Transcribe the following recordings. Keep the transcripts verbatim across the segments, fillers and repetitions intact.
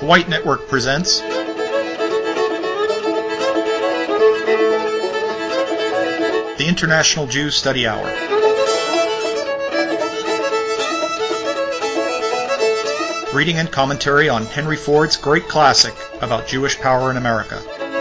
White Network presents the International Jew Study Hour. Reading and commentary on Henry Ford's great classic about Jewish power in America.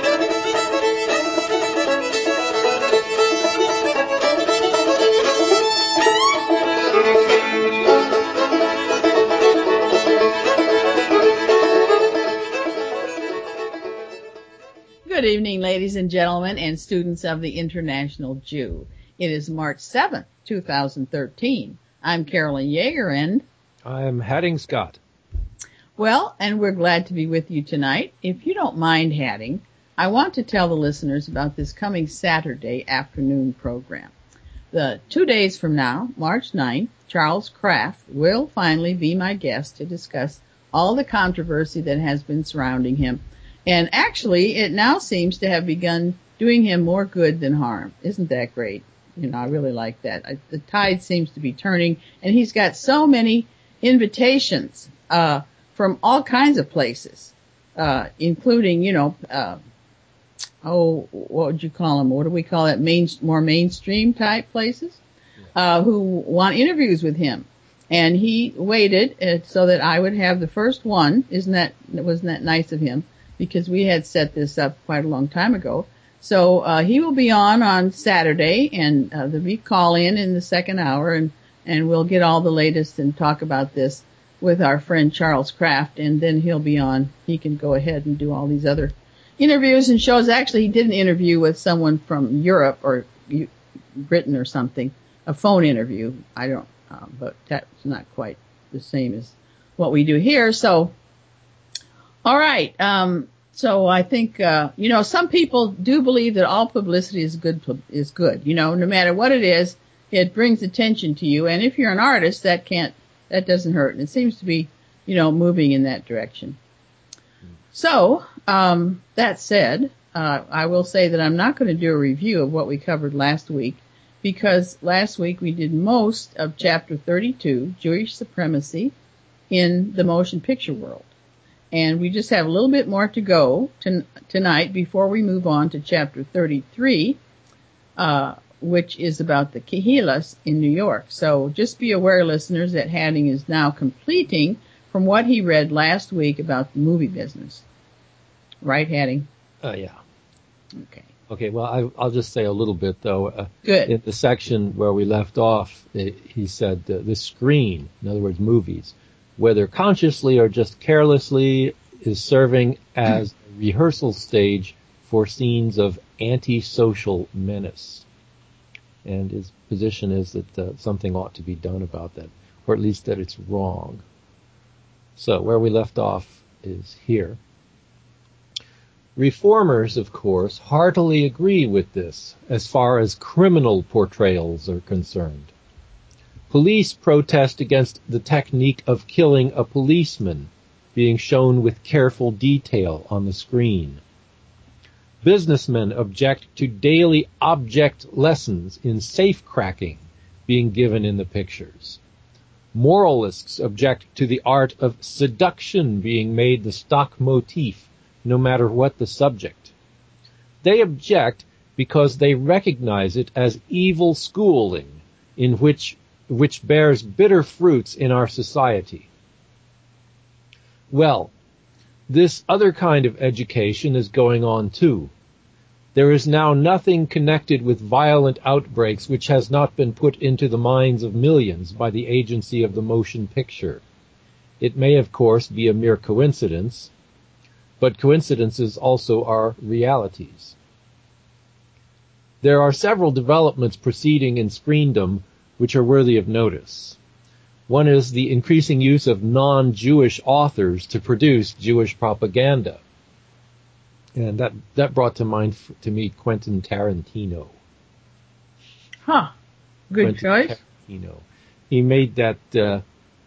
Good evening, ladies and gentlemen, and students of the International Jew. It is March seventh, two thousand thirteen. I'm Carolyn Yeager, and I'm Hadding Scott. Well, and we're glad to be with you tonight. If you don't mind, Hadding, I want to tell the listeners about this coming Saturday afternoon program. The two days from now, March ninth, Charles Kraft will finally be my guest to discuss all the controversy that has been surrounding him. And actually, it now seems to have begun doing him more good than harm. Isn't that great? You know, I really like that. I, the tide seems to be turning, and he's got so many invitations uh from all kinds of places, uh including, you know, uh oh, what would you call them? What do we call it? Main, more mainstream type places, uh who want interviews with him. And he waited uh, so that I would have the first one. Isn't that, wasn't that nice of him? Because we had set this up quite a long time ago. So uh he will be on on Saturday, and uh, there'll be call in in the second hour, and and we'll get all the latest and talk about this with our friend Charles Kraft, and then he'll be on. He can go ahead and do all these other interviews and shows. Actually, he did an interview with someone from Europe or Britain or something, a phone interview. I don't, uh, but that's not quite the same as what we do here. So, all right. Um, so I think, uh, you know, some people do believe that all publicity is good, is good. You know, no matter what it is, it brings attention to you. And if you're an artist, that can't, that doesn't hurt. And it seems to be, you know, moving in that direction. So, um, that said, uh, I will say that I'm not going to do a review of what we covered last week, because last week we did most of chapter thirty-two, Jewish supremacy in the motion picture world. And we just have a little bit more to go to, tonight before we move on to chapter thirty-three, uh, which is about the Kehillas in New York. So just be aware, listeners, that Hadding is now completing from what he read last week about the movie business. Right, Hadding? Uh, yeah. Okay. Okay, well, I, I'll just say a little bit, though. Uh, Good. In the section where we left off, it, he said uh, the screen, in other words, movies, whether consciously or just carelessly, is serving as a rehearsal stage for scenes of antisocial menace. And his position is that uh, something ought to be done about that, or at least that it's wrong. So where we left off is here. Reformers, of course, heartily agree with this as far as criminal portrayals are concerned. Police protest against the technique of killing a policeman being shown with careful detail on the screen. Businessmen object to daily object lessons in safe-cracking being given in the pictures. Moralists object to the art of seduction being made the stock motif, no matter what the subject. They object because they recognize it as evil schooling, in which which bears bitter fruits in our society. Well, this other kind of education is going on too. There is now nothing connected with violent outbreaks which has not been put into the minds of millions by the agency of the motion picture. It may, of course, be a mere coincidence, but coincidences also are realities. There are several developments proceeding in screendom which are worthy of notice. One is the increasing use of non-Jewish authors to produce Jewish propaganda. And that, that brought to mind, to me, Quentin Tarantino. Huh. Good Quentin choice. Tarantino. He made that uh,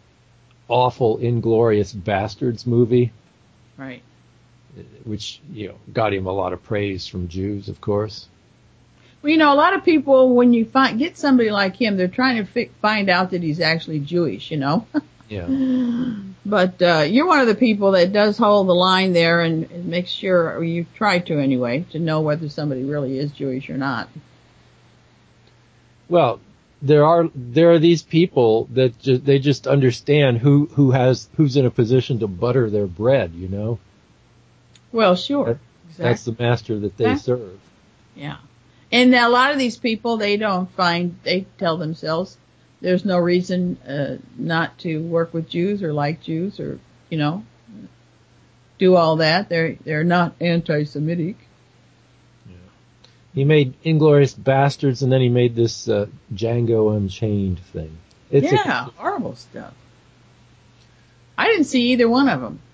awful Inglourious Bastards movie. Right. Which, you know, got him a lot of praise from Jews, of course. Well, you know, a lot of people, when you find, get somebody like him, they're trying to fi- find out that he's actually Jewish, you know. Yeah. But uh, you're one of the people that does hold the line there and, and makes sure, or you try to anyway, to know whether somebody really is Jewish or not. Well, there are there are these people that ju- they just understand who who has who's in a position to butter their bread. You know. Well, sure. That, exactly. That's the master that they yeah. serve. Yeah. And a lot of these people, they don't find, they tell themselves there's no reason uh, not to work with Jews or like Jews or, you know, do all that. They're they're not anti-Semitic. Yeah. He made Inglourious Bastards, and then he made this uh, Django Unchained thing. It's yeah, a, horrible stuff. I didn't see either one of them.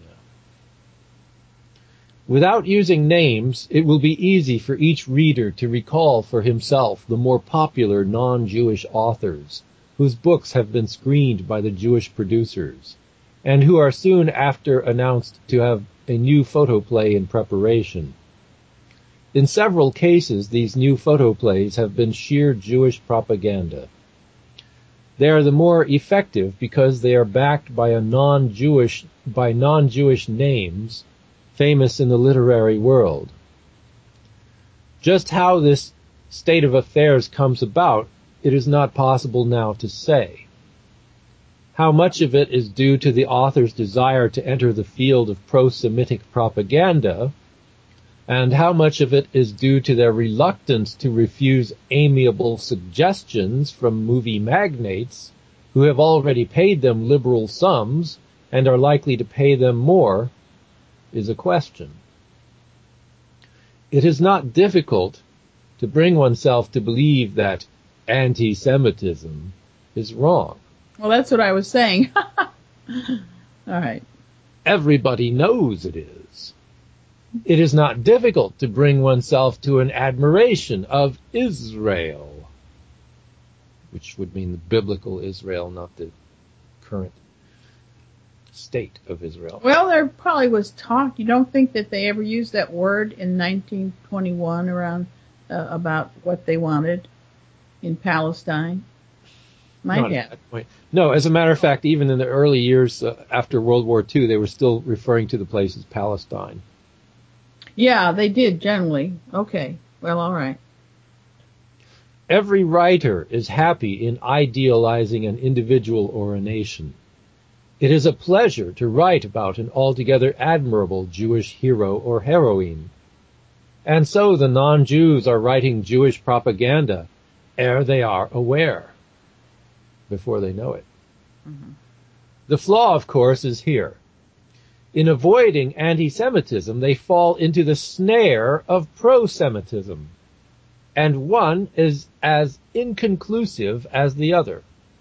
Without using names, it will be easy for each reader to recall for himself the more popular non-Jewish authors whose books have been screened by the Jewish producers, and who are soon after announced to have a new photoplay in preparation. In several cases, these new photoplays have been sheer Jewish propaganda. They are the more effective because they are backed by a non-Jewish, by non-Jewish names famous in the literary world. Just how this state of affairs comes about, it is not possible now to say. How much of it is due to the author's desire to enter the field of pro-Semitic propaganda, and how much of it is due to their reluctance to refuse amiable suggestions from movie magnates who have already paid them liberal sums and are likely to pay them more, is a question. It is not difficult to bring oneself to believe that anti-Semitism is wrong. Well, that's what I was saying. All right. Everybody knows it is. It is not difficult to bring oneself to an admiration of Israel, which would mean the biblical Israel, not the current state of Israel. Well, there probably was talk. You don't think that they ever used that word in nineteen twenty-one around uh, about what they wanted in Palestine? Might Not have. at that point. No, as a matter of fact, even in the early years uh, after World War Two, they were still referring to the place as Palestine. Yeah, they did generally. Okay. Well, all right. Every writer is happy in idealizing an individual or a nation. It is a pleasure to write about an altogether admirable Jewish hero or heroine. And so the non-Jews are writing Jewish propaganda ere they are aware, before they know it. Mm-hmm. The flaw, of course, is here. In avoiding anti-Semitism, they fall into the snare of pro-Semitism, and one is as inconclusive as the other.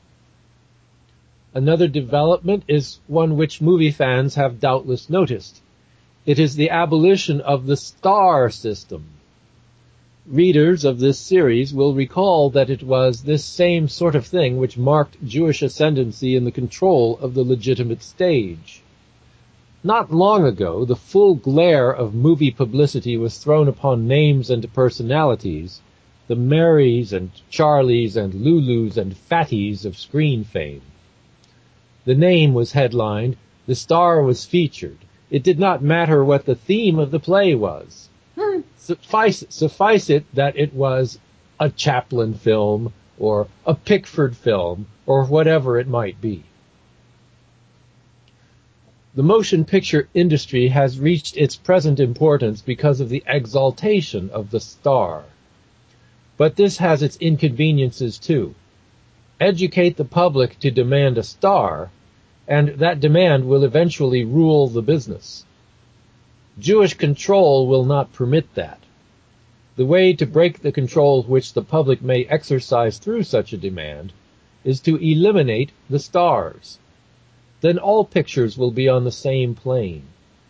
Another development is one which movie fans have doubtless noticed. It is the abolition of the star system. Readers of this series will recall that it was this same sort of thing which marked Jewish ascendancy in the control of the legitimate stage. Not long ago, the full glare of movie publicity was thrown upon names and personalities, the Marys and Charlies and Lulus and Fatties of screen fame. The name was headlined, the star was featured. It did not matter what the theme of the play was. Hmm. Suffice, suffice it that it was a Chaplin film, or a Pickford film, or whatever it might be. The motion picture industry has reached its present importance because of the exaltation of the star. But this has its inconveniences too. Educate the public to demand a star, and that demand will eventually rule the business. Jewish control will not permit that. The way to break the control which the public may exercise through such a demand is to eliminate the stars. Then all pictures will be on the same plane.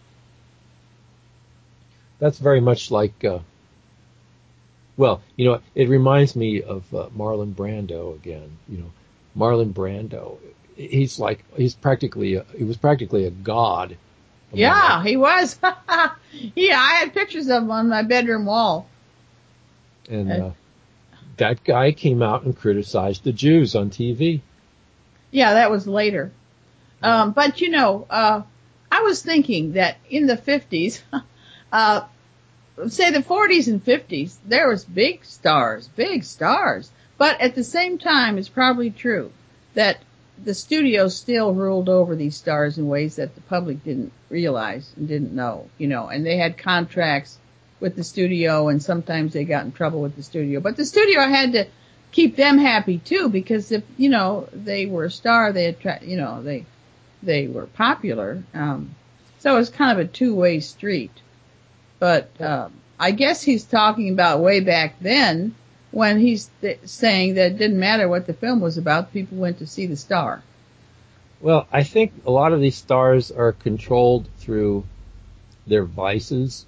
That's very much like, uh, well, you know, it reminds me of uh, Marlon Brando again. You know, Marlon Brando, he's like, he's practically, a, he was practically a god. Yeah, he was. Yeah, I had pictures of him on my bedroom wall. And uh, that guy came out and criticized the Jews on T V. Yeah, that was later. Um, but you know, uh, I was thinking that in the fifties, uh, say the forties and fifties, there was big stars, big stars. But at the same time, it's probably true that the studio still ruled over these stars in ways that the public didn't realize and didn't know, you know, and they had contracts with the studio, and sometimes they got in trouble with the studio. But the studio had to keep them happy too, because if, you know, they were a star, they attract, you know, they, they were popular. Um, so it's kind of a two-way street. But, um, I guess he's talking about way back then when he's th- saying that it didn't matter what the film was about, people went to see the star. Well, I think a lot of these stars are controlled through their vices.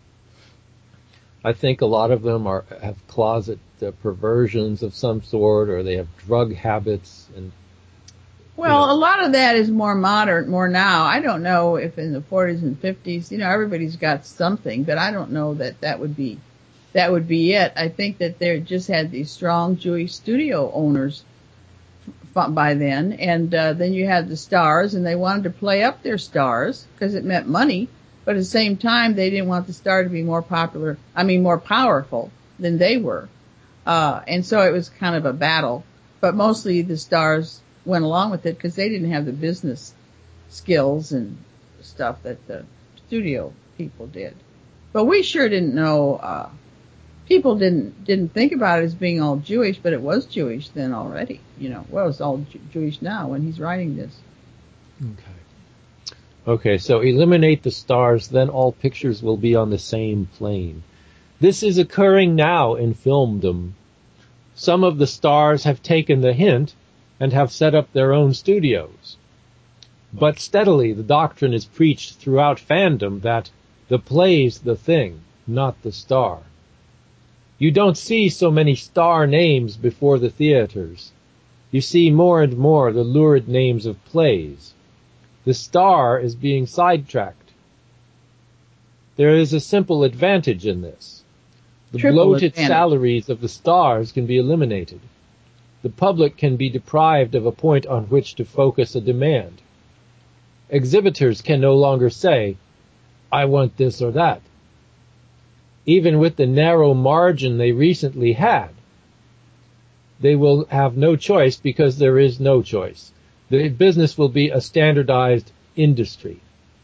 I think a lot of them are have closet uh, perversions of some sort, or they have drug habits. And well, you know. A lot of that is more modern, more now. I don't know if in the forties and fifties, you know, everybody's got something, but I don't know that that would be that would be it. I think that they just had these strong Jewish studio owners f- by then, and uh, then you had the stars, and they wanted to play up their stars because it meant money. But at the same time, they didn't want the star to be more popular, I mean, more powerful than they were. Uh, and so it was kind of a battle. But mostly the stars went along with it because they didn't have the business skills and stuff that the studio people did. But we sure didn't know, uh, people didn't, didn't think about it as being all Jewish, but it was Jewish then already. You know, well, it's all J- Jewish now when he's writing this. Okay. Okay, so eliminate the stars, then all pictures will be on the same plane. This is occurring now in filmdom. Some of the stars have taken the hint and have set up their own studios. But steadily the doctrine is preached throughout fandom that the play's the thing, not the star. You don't see so many star names before the theaters. You see more and more the lurid names of plays. The star is being sidetracked. There is a simple advantage in this. The Triple bloated advantage. salaries of the stars can be eliminated. The public can be deprived of a point on which to focus a demand. Exhibitors can no longer say, I want this or that. Even with the narrow margin they recently had, they will have no choice because there is no choice. The business will be a standardized industry.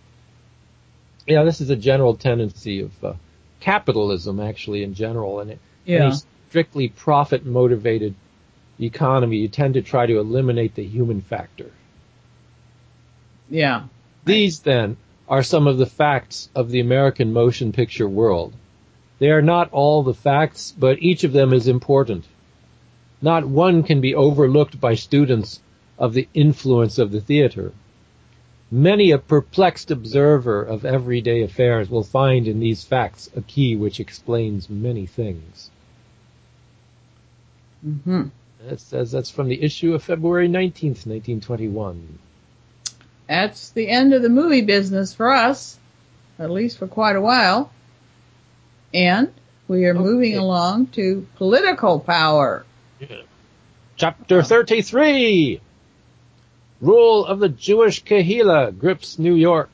Yeah, this is a general tendency of uh, capitalism, actually, in general. And Yeah. any strictly profit-motivated economy, you tend to try to eliminate the human factor. Yeah. These, then, are some of the facts of the American motion picture world. They are not all the facts, but each of them is important. Not one can be overlooked by students of the influence of the theater. Many a perplexed observer of everyday affairs will find in these facts a key which explains many things. Mm-hmm. That says that's from the issue of February nineteenth, nineteen twenty-one. That's the end of the movie business for us, at least for quite a while. And we are Okay. moving along to political power. Yeah. Chapter thirty-three. Rule of the Jewish Kehillah grips New York.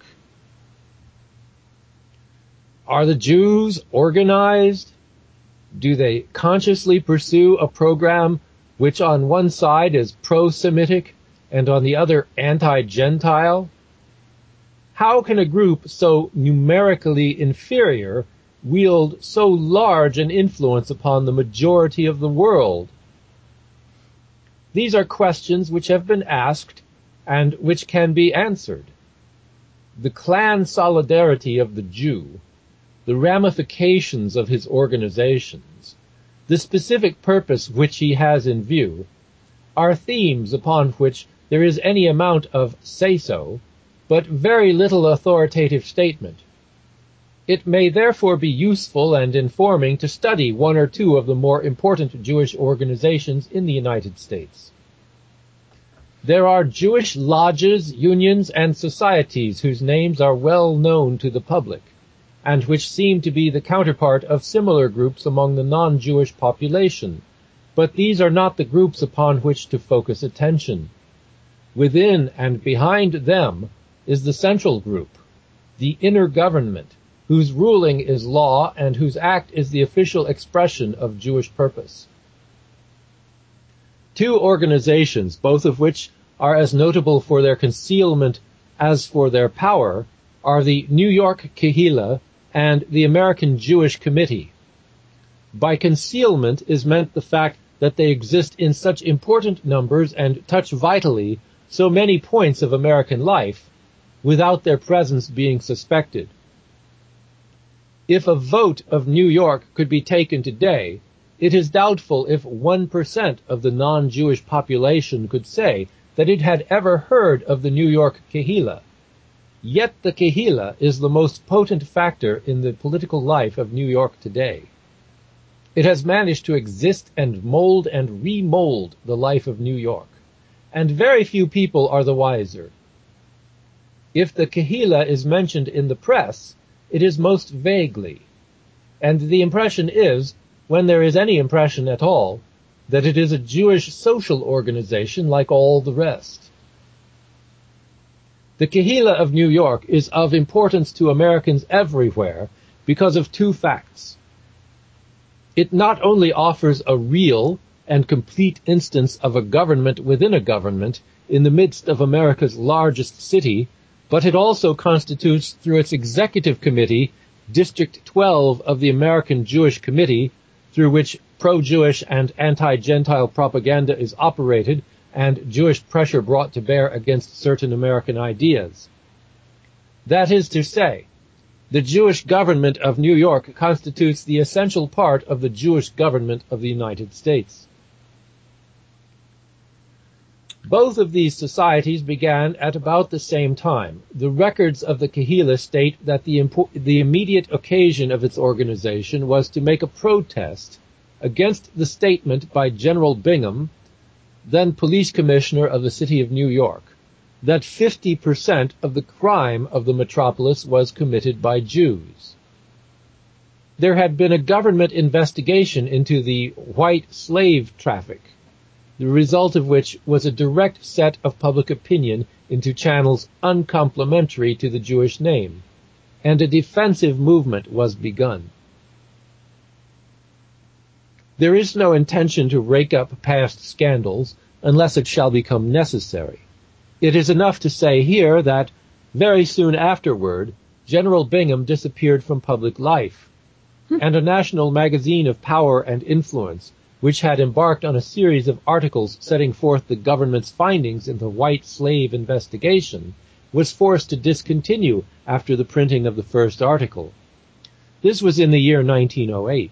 Are the Jews organized? Do they consciously pursue a program which on one side is pro-Semitic and on the other anti-Gentile? How can a group so numerically inferior wield so large an influence upon the majority of the world? These are questions which have been asked and which can be answered. The clan solidarity of the Jew, the ramifications of his organizations, the specific purpose which he has in view, are themes upon which there is any amount of say-so, but very little authoritative statement. It may therefore be useful and informing to study one or two of the more important Jewish organizations in the United States. There are Jewish lodges, unions, and societies whose names are well known to the public, and which seem to be the counterpart of similar groups among the non-Jewish population, but these are not the groups upon which to focus attention. Within and behind them is the central group, the inner government, whose ruling is law and whose act is the official expression of Jewish purpose. Two organizations, both of which are as notable for their concealment as for their power, are the New York Kehillah and the American Jewish Committee. By concealment is meant the fact that they exist in such important numbers and touch vitally so many points of American life without their presence being suspected. If a vote of New York could be taken today, it is doubtful if one percent of the non-Jewish population could say that it had ever heard of the New York Kehillah. Yet the Kehillah is the most potent factor in the political life of New York today. It has managed to exist and mold and remold the life of New York, and very few people are the wiser. If the Kehillah is mentioned in the press, it is most vaguely, and the impression is, when there is any impression at all, that it is a Jewish social organization like all the rest. The Kehillah of New York is of importance to Americans everywhere because of two facts. It not only offers a real and complete instance of a government within a government in the midst of America's largest city, but it also constitutes, through its executive committee, District twelve of the American Jewish Committee, through which pro-Jewish and anti-Gentile propaganda is operated and Jewish pressure brought to bear against certain American ideas. That is to say, the Jewish government of New York constitutes the essential part of the Jewish government of the United States. Both of these societies began at about the same time. The records of the Kehillah state that the, impo- the immediate occasion of its organization was to make a protest against the statement by General Bingham, then police commissioner of the city of New York, that fifty percent of the crime of the metropolis was committed by Jews. There had been a government investigation into the white slave traffic, the result of which was a direct set of public opinion into channels uncomplimentary to the Jewish name, and a defensive movement was begun. There is no intention to rake up past scandals unless it shall become necessary. It is enough to say here that, very soon afterward, General Bingham disappeared from public life, and a national magazine of power and influence, which had embarked on a series of articles setting forth the government's findings in the white slave investigation, was forced to discontinue after the printing of the first article. This was in the year nineteen oh eight.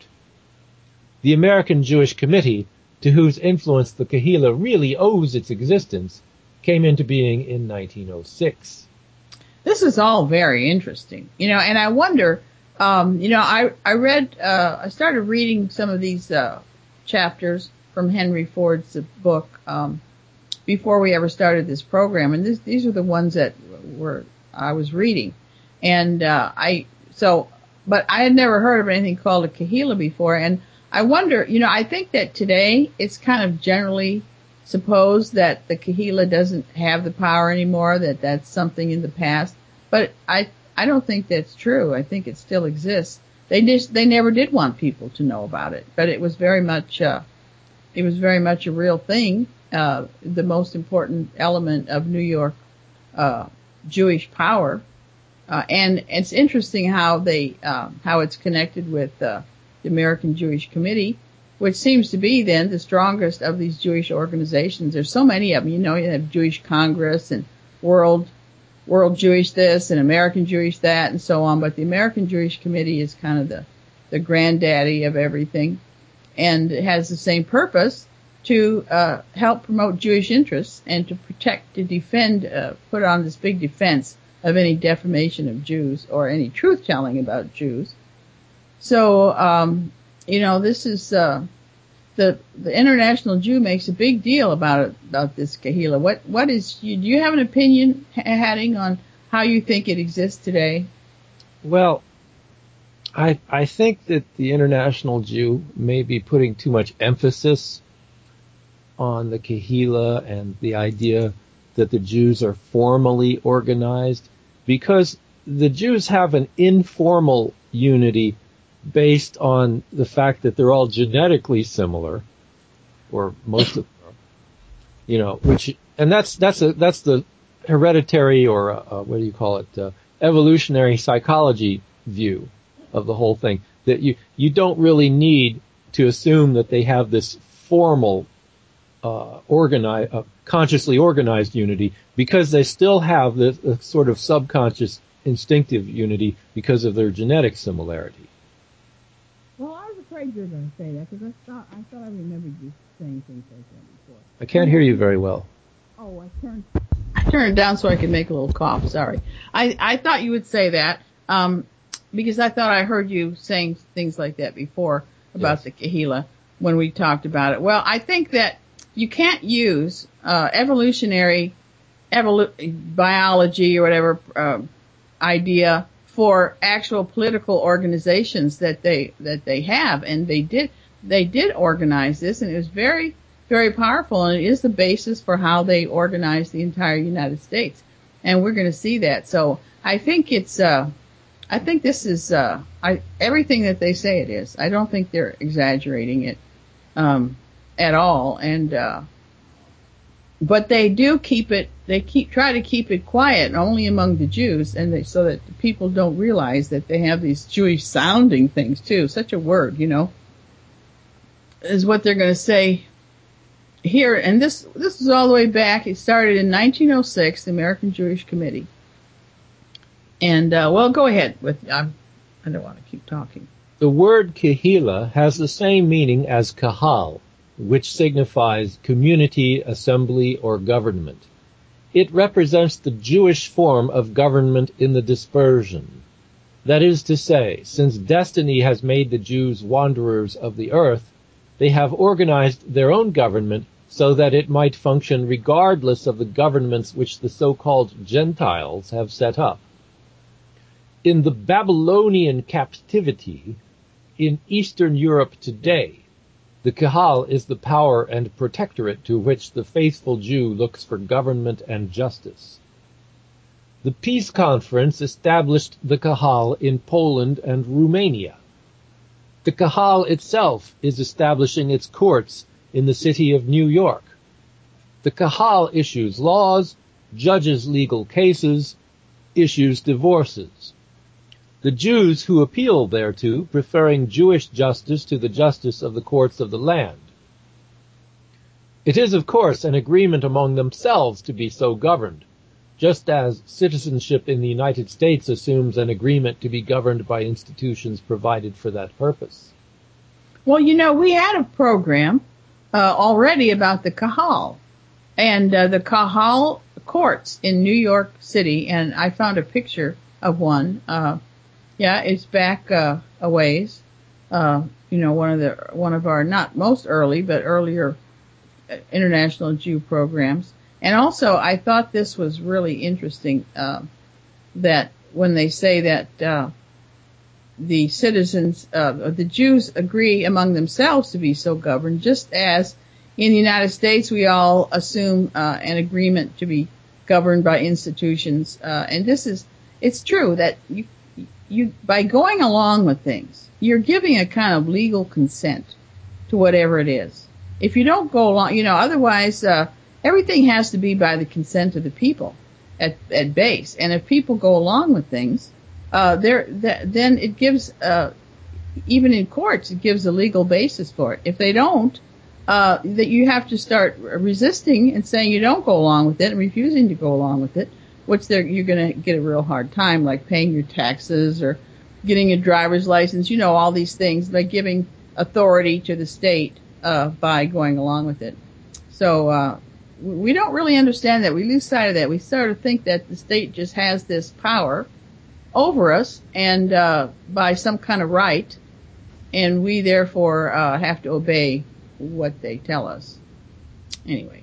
The American Jewish Committee, to whose influence the Kehillah really owes its existence, came into being in nineteen oh six. This is all very interesting, you know, and I wonder, um, you know, I, I read, uh, I started reading some of these, uh, chapters from Henry Ford's book, um, before we ever started this program. And this, these are the ones that were, I was reading. And, uh, I, so, but I had never heard of anything called a Kehillah before. And I wonder, you know, I think that today it's kind of generally supposed that the Kehillah doesn't have the power anymore, that that's something in the past. But I, I don't think that's true. I think it still exists. They just, they never did want people to know about it, but it was very much, uh, it was very much a real thing. Uh, the most important element of New York, uh, Jewish power. Uh, and it's interesting how they, uh, how it's connected with, uh, the American Jewish Committee, which seems to be then the strongest of these Jewish organizations. There's so many of them. You know, you have Jewish Congress and World, World Jewish this and American Jewish that and so on. But the American Jewish Committee is kind of the, the granddaddy of everything, and it has the same purpose to, uh, help promote Jewish interests and to protect, to defend, uh, put on this big defense of any defamation of Jews or any truth telling about Jews. So, um, you know, this is, uh, the, the International Jew makes a big deal about it, about this Kehillah. What, what is, do you have an opinion, Hatting, on how you think it exists today? Well, I, I think that the International Jew may be putting too much emphasis on the Kehillah and the idea that the Jews are formally organized, because the Jews have an informal unity based on the fact that they're all genetically similar, or most of them are, you know, which, and that's, that's a, that's the hereditary, or, uh, what do you call it, uh, evolutionary psychology view of the whole thing, that you, you don't really need to assume that they have this formal, uh, organized, uh, consciously organized unity, because they still have this uh, sort of subconscious instinctive unity because of their genetic similarity. Well, I was afraid you were going to say that, because I thought, I thought I remembered you saying things like that before. I can't hear you very well. Oh, I turned, I turned it down so I could make a little cough, sorry. I, I thought you would say that, um, because I thought I heard you saying things like that before about yes. the Kehillah when we talked about it. Well, I think that you can't use, uh, evolutionary, evolu- biology or whatever, uh, idea for actual political organizations that they, that they have. And they did, they did organize this, and it was very, very powerful, and it is the basis for how they organize the entire United States. And we're going to see that. So I think it's, uh, I think this is, uh, I, everything that they say it is. I don't think they're exaggerating it, um, at all. And, uh, but they do keep it, they keep, try to keep it quiet only among the Jews, and they, so that the people don't realize that they have these Jewish sounding things too. Such a word, you know, is what they're going to say here. And this, this is all the way back. It started in nineteen oh six, the American Jewish Committee. And, uh, well, go ahead with, I'm, I don't want to keep talking. The word Kehillah has the same meaning as Kahal, which signifies community, assembly, or government. It represents the Jewish form of government in the dispersion. That is to say, since destiny has made the Jews wanderers of the earth, they have organized their own government so that it might function regardless of the governments which the so-called Gentiles have set up. In the Babylonian captivity in Eastern Europe today, the Kahal is the power and protectorate to which the faithful Jew looks for government and justice. The Peace Conference established the Kahal in Poland and Romania. The Kahal itself is establishing its courts in the city of New York. The Kahal issues laws, judges legal cases, issues divorces. The Jews who appeal thereto, preferring Jewish justice to the justice of the courts of the land. It is, of course, an agreement among themselves to be so governed, just as citizenship in the United States assumes an agreement to be governed by institutions provided for that purpose. Well, you know, we had a program uh, already about the Kahal, and uh, the Kahal courts in New York City, and I found a picture of one. Uh, yeah, it's back uh, a ways. Uh, you know, one of the one of our not most early, but earlier international Jew programs. And also, I thought this was really interesting, uh, that when they say that, uh, the citizens, uh, the Jews agree among themselves to be so governed, just as in the United States we all assume, uh, an agreement to be governed by institutions. Uh, and this is, it's true that you, you, by going along with things, you're giving a kind of legal consent to whatever it is. If you don't go along, you know, otherwise, uh, everything has to be by the consent of the people at, at base. And if people go along with things, uh, there, th- then it gives, uh, even in courts, it gives a legal basis for it. If they don't, uh, that you have to start resisting and saying you don't go along with it and refusing to go along with it, which they're, you're going to get a real hard time, like paying your taxes or getting a driver's license, you know, all these things, by giving authority to the state, uh, by going along with it. So, uh, we don't really understand that. We lose sight of that. We sort of think that the state just has this power over us and, uh, by some kind of right, and we therefore, uh, have to obey what they tell us. Anyway.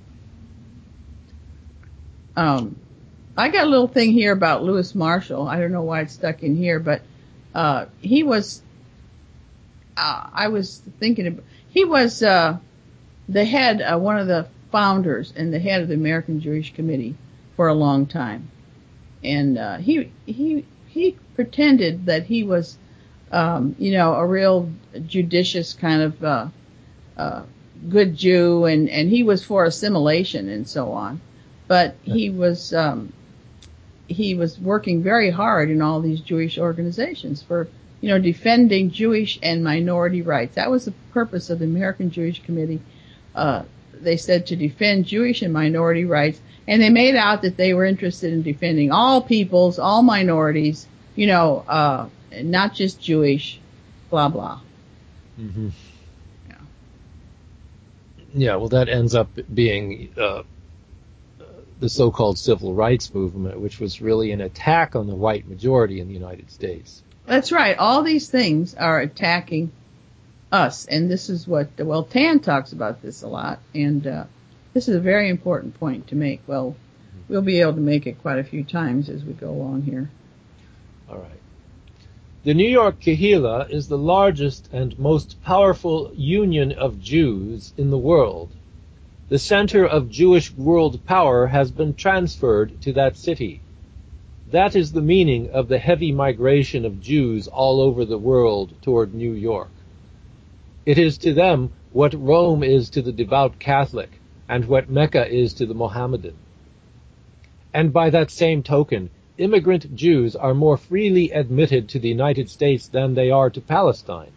Um, I got a little thing here about Lewis Marshall. I don't know why it's stuck in here, but, uh, he was, uh, I was thinking about, he was, uh, the head, uh, one of the founders and the head of the American Jewish Committee for a long time. And uh, he he he pretended that he was, um, you know, a real judicious kind of uh, uh, good Jew, and, and he was for assimilation and so on. But he was um, he was working very hard in all these Jewish organizations for, you know, defending Jewish and minority rights. That was the purpose of the American Jewish Committee. Uh, they said to defend Jewish and minority rights, and they made out that they were interested in defending all peoples, all minorities, you know, uh, not just Jewish, blah, blah. Mm-hmm. Yeah. Yeah, well, that ends up being uh, the so-called civil rights movement, which was really an attack on the white majority in the United States. That's right. All these things are attacking us, and this is what, well, Tan talks about this a lot, and uh, this is a very important point to make. Well, we'll be able to make it quite a few times as we go along here. All right. The New York Kehillah is the largest and most powerful union of Jews in the world. The center of Jewish world power has been transferred to that city. That is the meaning of the heavy migration of Jews all over the world toward New York. It is to them what Rome is to the devout Catholic, and what Mecca is to the Mohammedan. And by that same token, immigrant Jews are more freely admitted to the United States than they are to Palestine.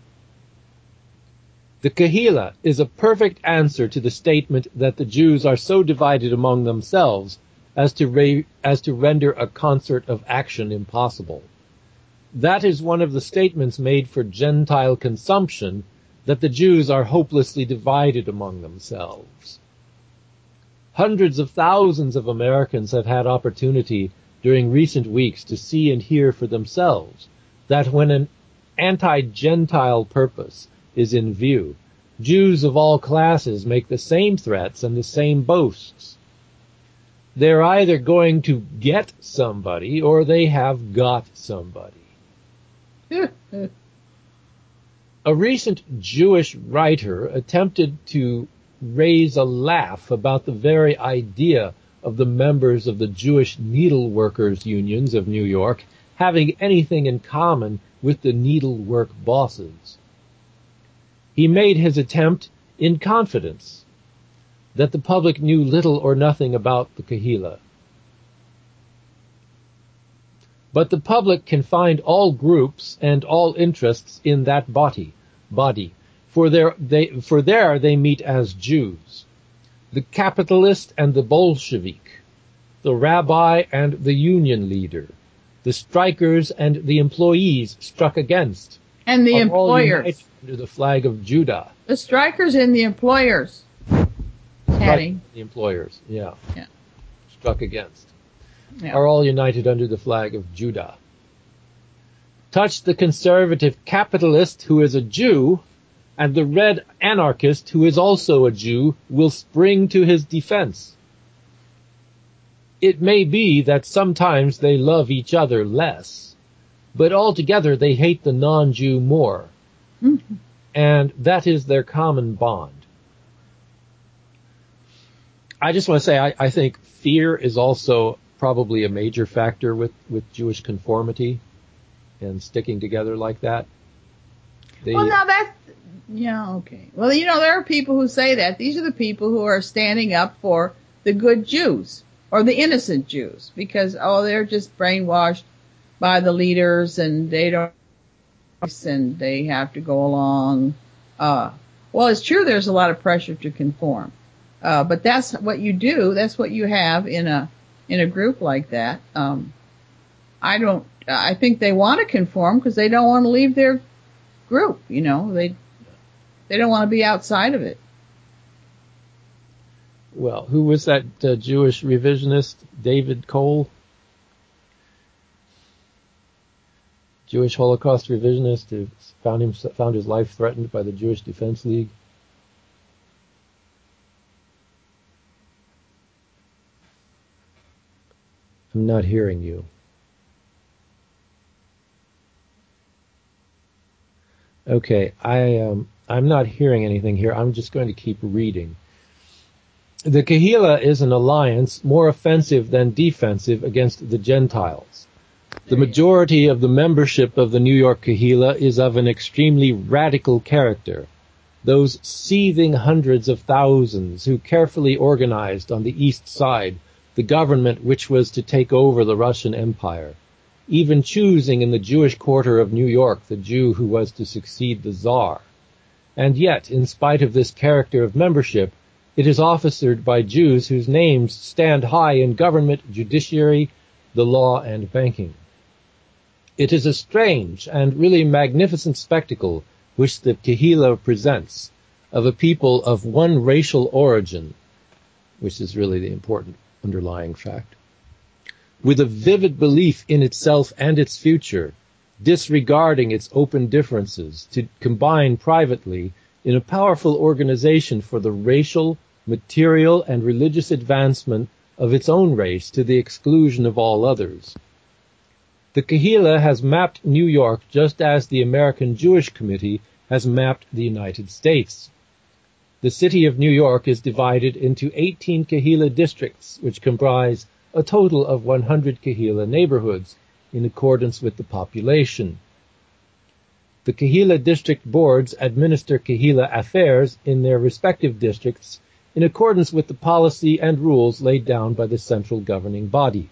The Kehillah is a perfect answer to the statement that the Jews are so divided among themselves as to, re- as to render a concert of action impossible. That is one of the statements made for Gentile consumption, that the Jews are hopelessly divided among themselves. Hundreds of thousands of Americans have had opportunity during recent weeks to see and hear for themselves that when an anti-Gentile purpose is in view, Jews of all classes make the same threats and the same boasts. They're either going to get somebody or they have got somebody. A recent Jewish writer attempted to raise a laugh about the very idea of the members of the Jewish needleworkers unions of New York having anything in common with the needlework bosses. He made his attempt in confidence that the public knew little or nothing about the Kehillah. But the public can find all groups and all interests in that body, body. For there they, for there they meet as Jews. The capitalist and the Bolshevik, the rabbi and the union leader, the strikers and the employees struck against, And the are all employers. united under the flag of Judah. The strikers and the employers. Patty. The employers, yeah. Yeah. Struck against. Yeah. Are all united under the flag of Judah. Touch the conservative capitalist who is a Jew, and the red anarchist who is also a Jew will spring to his defense. It may be that sometimes they love each other less, but altogether they hate the non-Jew more. Mm-hmm. And that is their common bond. I just want to say, I, I think fear is also probably a major factor with, with Jewish conformity and sticking together like that. They, Well, now that's, yeah, okay. Well, you know, there are people who say that. These are the people who are standing up for the good Jews or the innocent Jews because, oh, they're just brainwashed by the leaders and they don't, and they have to go along. Uh, well, it's true there's a lot of pressure to conform. Uh, but that's what you do. That's what you have in a, in a group like that. Um, I don't, I think they want to conform because they don't want to leave their group, you know, they, they don't want to be outside of it. Well, who was that uh, Jewish revisionist, David Cole? Jewish Holocaust revisionist who found him, found his life threatened by the Jewish Defense League. I'm not hearing you. Okay, I um, I'm not hearing anything here. I'm just going to keep reading. The Kehillah is an alliance more offensive than defensive against the Gentiles. The majority of the membership of the New York Kehillah is of an extremely radical character. Those seething hundreds of thousands who carefully organized on the east side the government which was to take over the Russian Empire, even choosing in the Jewish quarter of New York the Jew who was to succeed the Tsar. And yet, in spite of this character of membership, it is officered by Jews whose names stand high in government, judiciary, the law, and banking. It is a strange and really magnificent spectacle which the Kehillah presents, of a people of one racial origin, which is really the important underlying fact, with a vivid belief in itself and its future, disregarding its open differences, to combine privately in a powerful organization for the racial, material, and religious advancement of its own race to the exclusion of all others. The Kehillah has mapped New York just as the American Jewish Committee has mapped the United States. The city of New York is divided into eighteen Kehillah districts, which comprise a total of one hundred Kehillah neighborhoods in accordance with the population. The Kehillah district boards administer Kehillah affairs in their respective districts in accordance with the policy and rules laid down by the central governing body.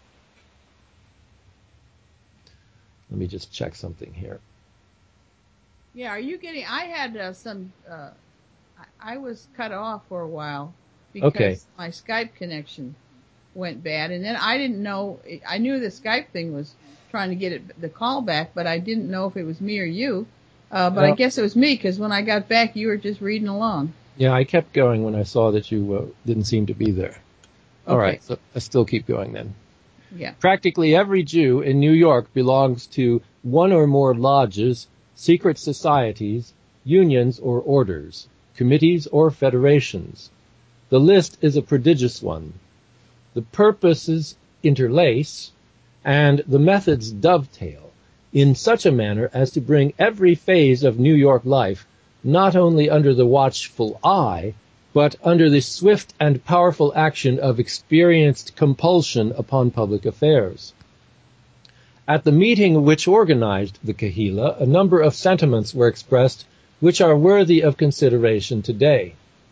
Let me just check something here. Yeah, are you getting, I had uh, some, uh, I, I was cut off for a while because okay. my Skype connection went bad, and then I didn't know, I knew the Skype thing was trying to get it, the call back, but I didn't know if it was me or you, uh, but well, I guess it was me, because when I got back, you were just reading along. Yeah, I kept going when I saw that you uh, didn't seem to be there. All okay. right, so I still keep going then. Yeah. Practically every Jew in New York belongs to one or more lodges, secret societies, unions or orders, committees or federations. The list is a prodigious one. The purposes interlace, and the methods dovetail in such a manner as to bring every phase of New York life not only under the watchful eye, but under the swift and powerful action of experienced compulsion upon public affairs. At the meeting which organized the Kehillah, a number of sentiments were expressed which are worthy of consideration today.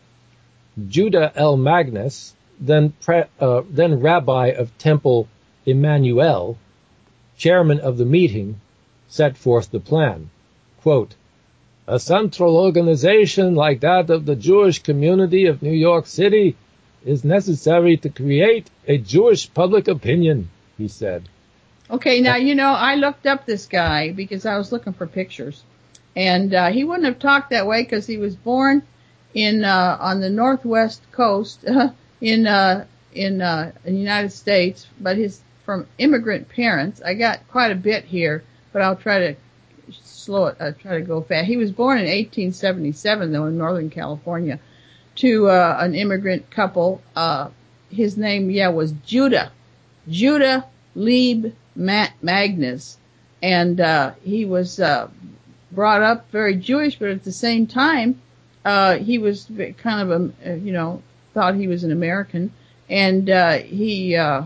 Judah L. Magnus, then, pre, uh, then rabbi of Temple Emmanuel, chairman of the meeting, set forth the plan. Quote, "A central organization like that of the Jewish community of New York City is necessary to create a Jewish public opinion," he said. Okay, now, you know, I looked up this guy because I was looking for pictures. And uh, he wouldn't have talked that way because he was born in uh, on the northwest coast uh, in uh, in uh, in the United States, but he's from immigrant parents. I got quite a bit here, but I'll try to slow it, uh, try to go fast. He was born in eighteen seventy-seven, though, in Northern California, to uh, an immigrant couple. Uh, his name, yeah, was Judah. Judah Lieb Magnus. And uh, he was uh, brought up very Jewish, but at the same time, uh, he was kind of a, you know, thought he was an American. And uh, he uh,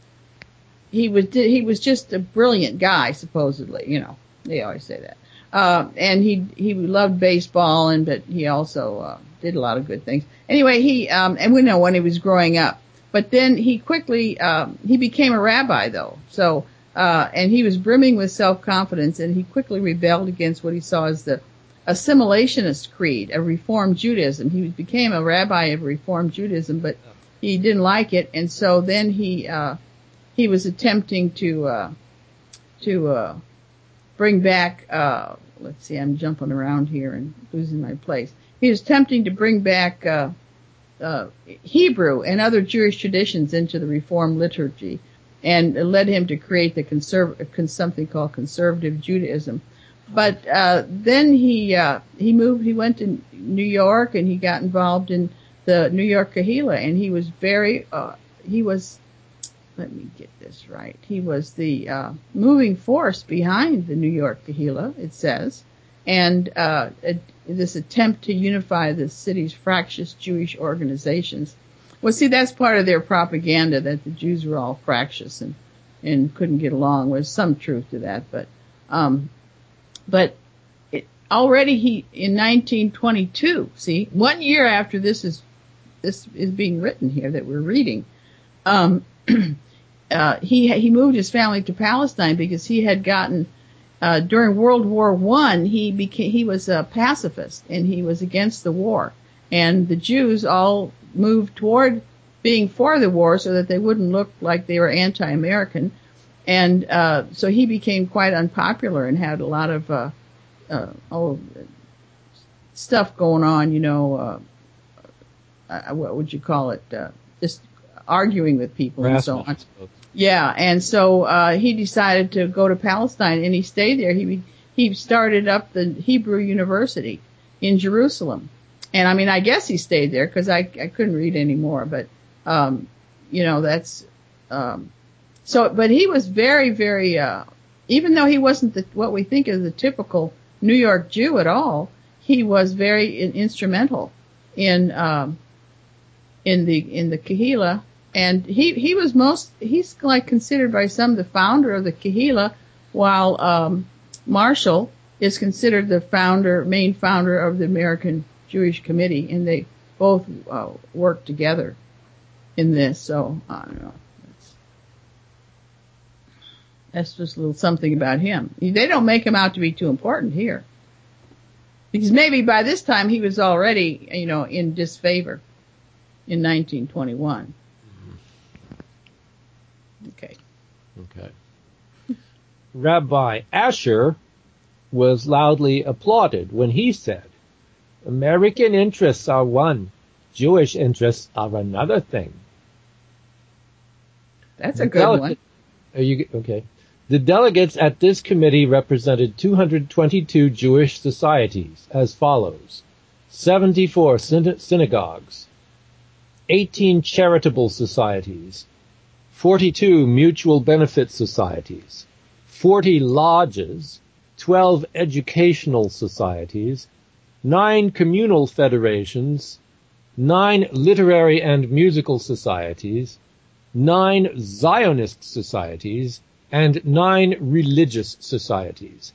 he was he was just a brilliant guy, supposedly. You know, they always say that. Uh, and he, he loved baseball, and, but he also, uh, did a lot of good things. Anyway, he, um, and we know when he was growing up, but then he quickly, um, he became a rabbi though. So, uh, and he was brimming with self-confidence, and he quickly rebelled against what he saw as the assimilationist creed of Reform Judaism. He became a rabbi of Reform Judaism, but he didn't like it. And so then he, uh, he was attempting to, uh, to, uh, bring back, uh, let's see, I'm jumping around here and losing my place. He was attempting to bring back, uh, uh, Hebrew and other Jewish traditions into the Reform liturgy, and it led him to create the conserv- something called conservative Judaism. But, uh, then he, uh, he moved, he went to New York, and he got involved in the New York Kehillah, and he was very, uh, he was, let me get this right. He was the uh, moving force behind the New York Kehillah, it says, and uh, it, this attempt to unify the city's fractious Jewish organizations. Well, see, that's part of their propaganda, that the Jews were all fractious and, and couldn't get along. There's some truth to that, but, um, but it, already he, in nineteen twenty-two, see, one year after this is, this is being written here that we're reading, um, uh, he, he moved his family to Palestine because he had gotten, uh, during World War One, he became, he was a pacifist and he was against the war. And the Jews all moved toward being for the war so that they wouldn't look like they were anti-American. And uh so he became quite unpopular and had a lot of uh, uh oh stuff going on, you know, uh, uh what would you call it? Uh, just arguing with people and so on. Yeah, and so uh he decided to go to Palestine, and he stayed there. He he started up the Hebrew University in Jerusalem. And I mean, I guess he stayed there because I, I couldn't read anymore, but, um, you know, that's, um, so, but he was very, very, uh, even though he wasn't the, what we think is the typical New York Jew at all, he was very in, instrumental in, um, in the, in the Kehillah. And he, he was most, he's like considered by some the founder of the Kehillah, while, um, Marshall is considered the founder, main founder of the American Jewish Committee, and they both uh, work together in this. So I don't know. That's, that's just a little something about him. They don't make him out to be too important here, because maybe by this time he was already, you know, in disfavor in nineteen twenty-one. Mm-hmm. Okay. Okay. Rabbi Asher was loudly applauded when he said, "American interests are one, Jewish interests are another thing." That's a good Delegate, one. Are you okay? The delegates at this committee represented two hundred twenty-two Jewish societies as follows: seventy-four syn- synagogues, eighteen charitable societies, forty-two mutual benefit societies, forty lodges, twelve educational societies, nine communal federations, nine literary and musical societies, nine Zionist societies, and nine religious societies.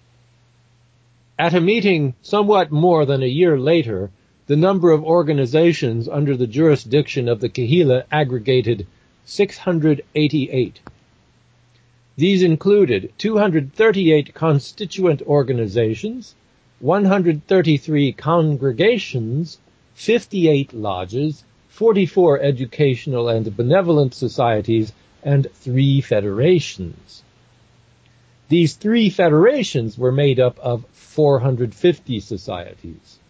At a meeting somewhat more than a year later, the number of organizations under the jurisdiction of the Kehillah aggregated six hundred eighty-eight. These included two hundred thirty-eight constituent organizations, one hundred thirty-three congregations, fifty-eight lodges, forty-four educational and benevolent societies, and three federations. These three federations were made up of four hundred fifty societies.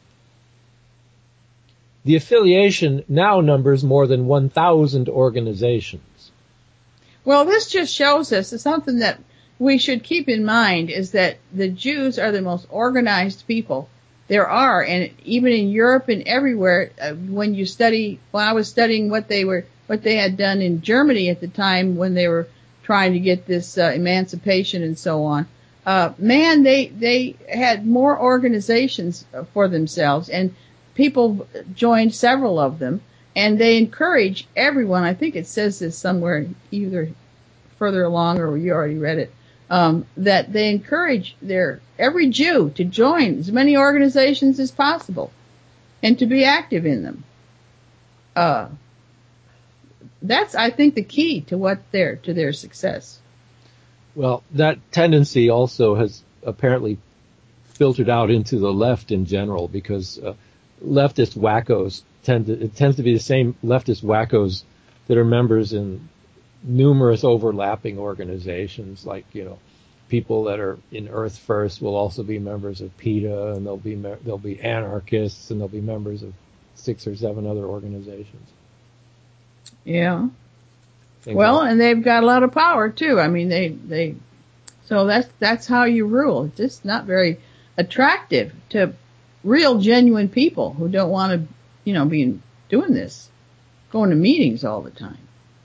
The affiliation now numbers more than one thousand organizations. Well, this just shows us something that we should keep in mind, is that the Jews are the most organized people there are, and even in Europe and everywhere, uh, when you study, well, I was studying what they were, what they had done in Germany at the time when they were trying to get this uh, emancipation and so on. Uh, man, they, they had more organizations for themselves, and people joined several of them, and they encourage everyone. I think it says this somewhere, either further along or you already read it, um, that they encourage their every Jew to join as many organizations as possible and to be active in them. Uh, that's, I think, the key to what their to their success. Well, that tendency also has apparently filtered out into the left in general, because uh, leftist wackos tend to, it tends to be the same leftist wackos that are members in numerous overlapping organizations, like, you know, people that are in Earth First will also be members of PETA, and they'll be me- they'll be anarchists, and they'll be members of six or seven other organizations. Yeah. Things well, like and they've got a lot of power too. I mean, they they so that's that's how you rule. It's just not very attractive to real, genuine people who don't want to, you know, be doing this, going to meetings all the time.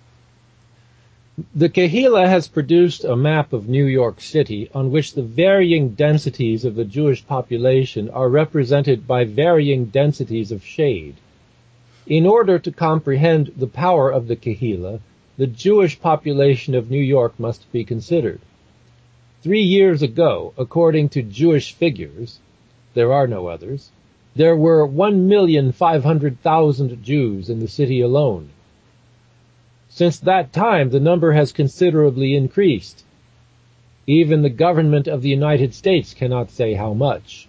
The Kehillah has produced a map of New York City on which the varying densities of the Jewish population are represented by varying densities of shade. In order to comprehend the power of the Kehillah, the Jewish population of New York must be considered. Three years ago, according to Jewish figures, there are no others, there were one million five hundred thousand Jews in the city alone. Since that time, the number has considerably increased. Even the government of the United States cannot say how much.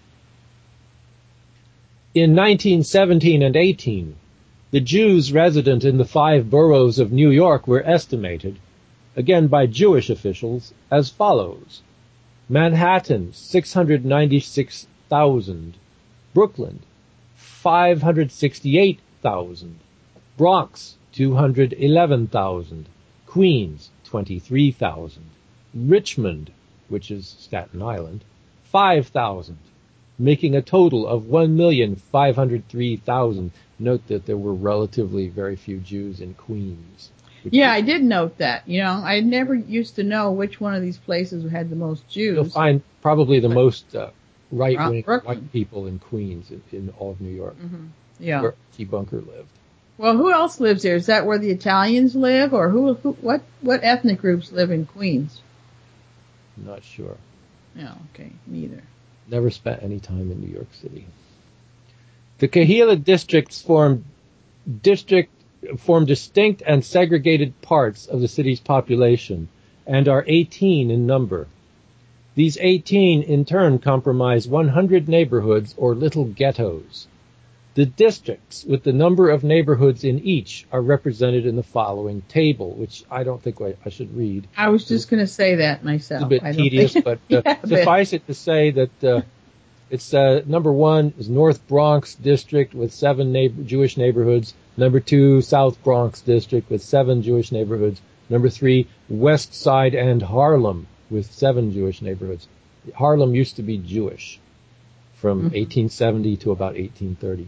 In nineteen seventeen and eighteen, the Jews resident in the five boroughs of New York were estimated, again by Jewish officials, as follows. Manhattan, six hundred ninety-six thousand. Brooklyn, five hundred sixty-eight thousand. Bronx, two hundred eleven thousand. Queens, twenty-three thousand. Richmond, which is Staten Island, five thousand, making a total of one million five hundred three thousand. Note that there were relatively very few Jews in Queens. Yeah, I did note that. You know, I never used to know which one of these places had the most Jews. You'll find probably the but, most uh, right-wing Brooklyn. white people in Queens, in, in all of New York, Mm-hmm. Yeah. where T. Bunker lived. Well, who else lives there? Is that where the Italians live, or who? who what? What ethnic groups live in Queens? I'm not sure. No, okay, neither. Never spent any time in New York City. The Kehillah districts form district form distinct and segregated parts of the city's population and are eighteen in number. These eighteen in turn comprise one hundred neighborhoods or little ghettos. The districts with the number of neighborhoods in each are represented in the following table, which I don't think I, I should read. I was just going to say that myself. It's a bit I don't tedious, think- but uh, Yeah, suffice it to say that uh, it's uh, number one is North Bronx District with seven neighbor- Jewish neighborhoods. Number two, South Bronx District with seven Jewish neighborhoods. Number three, West Side and Harlem with seven Jewish neighborhoods. Harlem used to be Jewish from Mhm. eighteen seventy to about eighteen thirty.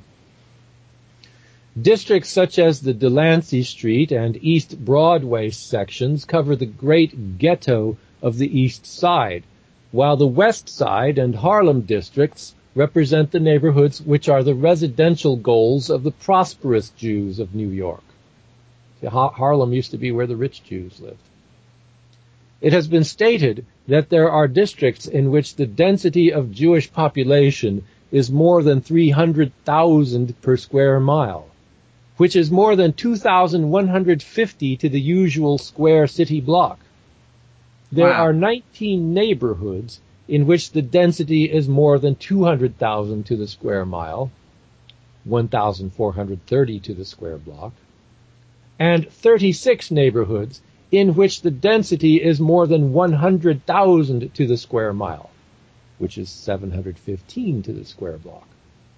Districts such as the Delancey Street and East Broadway sections cover the Great Ghetto of the East Side, while the West Side and Harlem districts represent the neighborhoods which are the residential goals of the prosperous Jews of New York. See, ha- Harlem used to be where the rich Jews lived. It has been stated that there are districts in which the density of Jewish population is more than three hundred thousand per square mile, which is more than two thousand one hundred fifty to the usual square city block. There Wow. are nineteen neighborhoods in which the density is more than two hundred thousand to the square mile, one thousand four hundred thirty to the square block, and thirty-six neighborhoods in which the density is more than one hundred thousand to the square mile, which is seven hundred fifteen to the square block.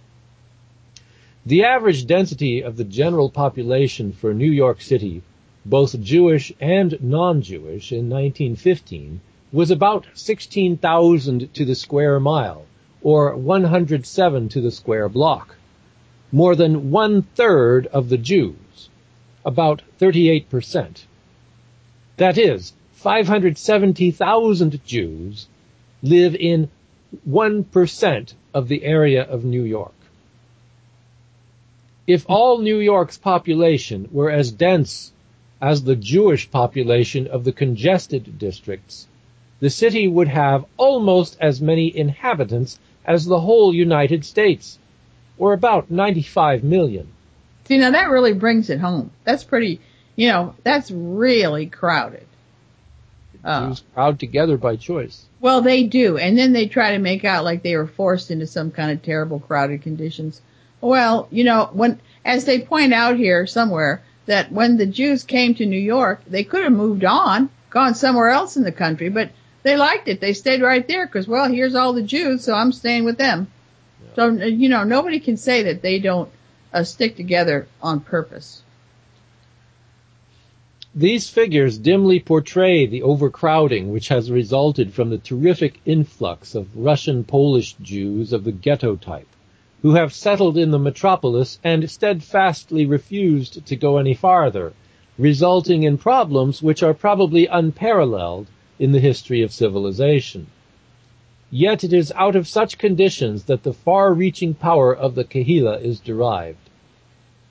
The average density of the general population for New York City, both Jewish and non-Jewish, in nineteen fifteen was about sixteen thousand to the square mile, or one hundred seven to the square block. More than one-third of the Jews, about thirty-eight percent. That is, five hundred seventy thousand Jews live in one percent of the area of New York. If all New York's population were as dense as the Jewish population of the congested districts, the city would have almost as many inhabitants as the whole United States, or about ninety-five million. See, now that really brings it home. That's pretty, you know, that's really crowded. Uh, Jews crowd together by choice. Well, they do, and then they try to make out like they were forced into some kind of terrible crowded conditions. Well, you know, when, as they point out here somewhere, that when the Jews came to New York, they could have moved on, gone somewhere else in the country, but they liked it. They stayed right there because, well, here's all the Jews, so I'm staying with them. Yeah. So, you know, nobody can say that they don't uh, stick together on purpose. These figures dimly portray the overcrowding which has resulted from the terrific influx of Russian Polish Jews of the ghetto type, who have settled in the metropolis and steadfastly refused to go any farther, resulting in problems which are probably unparalleled in the history of civilization. Yet it is out of such conditions that the far-reaching power of the Kehillah is derived.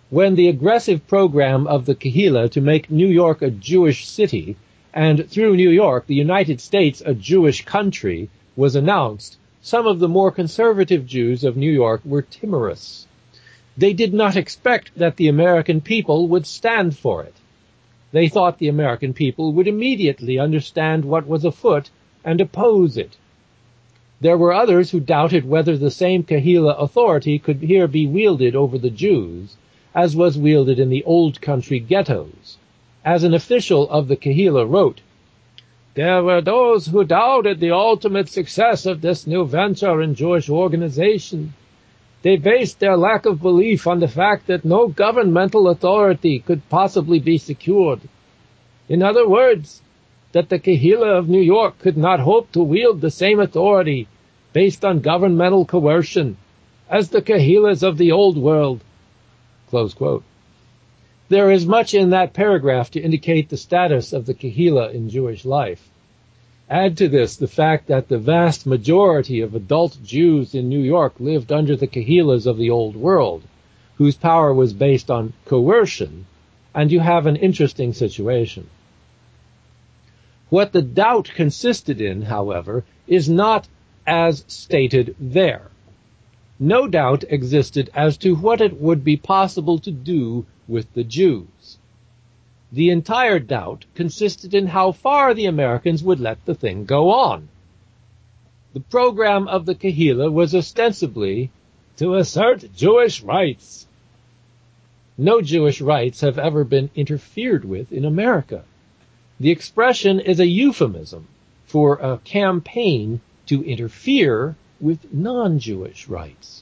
when the aggressive program of the Kahila to make New York a Jewish city, and through New York the United States a Jewish country, was announced, some of the more conservative Jews of New York were timorous. They did not expect that the American people would stand for it. They thought the American people would immediately understand what was afoot and oppose it. There were others who doubted whether the same Kahila authority could here be wielded over the Jews, as was wielded in the old country ghettos. As an official of the Kahila wrote, "There were those who doubted the ultimate success of this new venture in Jewish organization. They based their lack of belief on the fact that no governmental authority could possibly be secured. In other words, that the Kahila of New York could not hope to wield the same authority based on governmental coercion as the Kahilas of the old world." Close quote. There is much in that paragraph to indicate the status of the Kahila in Jewish life. Add to this the fact that the vast majority of adult Jews in New York lived under the Kahilas of the old world, whose power was based on coercion, and you have an interesting situation. What the doubt consisted in, however, is not as stated there. No doubt existed as to what it would be possible to do with the Jews. The entire doubt consisted in how far the Americans would let the thing go on. The program of the Kahila was ostensibly to assert Jewish rights. No Jewish rights have ever been interfered with in America. The expression is a euphemism for a campaign to interfere with non-Jewish rights.